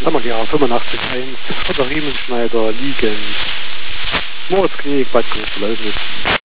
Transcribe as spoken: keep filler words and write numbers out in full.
Hammergera fünfundachtzig eins, von der Riemenschneider liegend. Moritz Knieg, Bad Große Lausnitz.